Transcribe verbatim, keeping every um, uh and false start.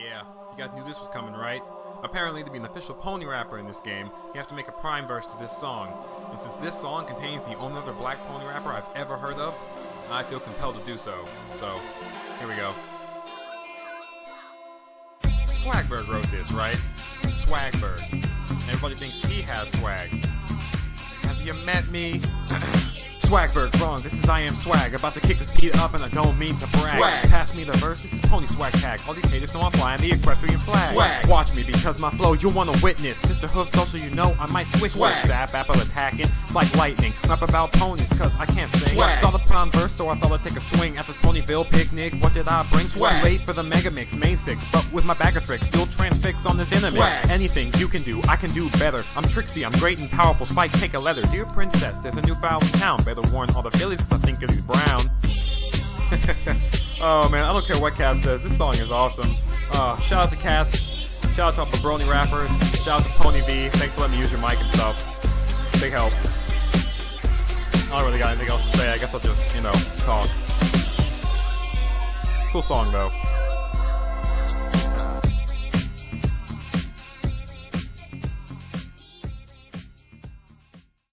Yeah, you guys knew this was coming, right? Apparently, to be an official pony rapper in this game, you have to make a prime verse to this song. And since this song contains the only other black pony rapper I've ever heard of, I feel compelled to do so. So, here we go. Swagberg wrote this, right? Swagberg. Everybody thinks he has swag. Have you met me? Swagberg, wrong, this is I Am Swag. About to kick this beat up and I don't mean to brag. Swag. Pass me the verse, this is Pony Swag Tag. All these haters know I'm flying the equestrian flag. Swag. Watch me because my flow you'll wanna witness. Sister Hoof social you know I might switch Swag. words. Zap, apple attacking, it's like lightning. Rap about ponies cause I can't sing. Swag. Saw the prime verse so I thought I'd take a swing at this Ponyville picnic. What did I bring? Swag. Too late for the Mega Mix, main six. But with my bag of tricks, you'll transfix on this enemy. Swag. Anything you can do, I can do better. I'm tricksy, I'm great and powerful. Spike, take a leather. Dear princess, there's a new foul in town. Better warn all the fillies cause I think he's brown. Oh man, I don't care what Cat says. This song is awesome. Uh, shout out to Cats. Shout out to Brony rappers. Shout out to Pony V. Thanks for letting me use your mic and stuff. Big help. I don't really got anything else to say. I guess I'll just, you know, talk. Cool song though.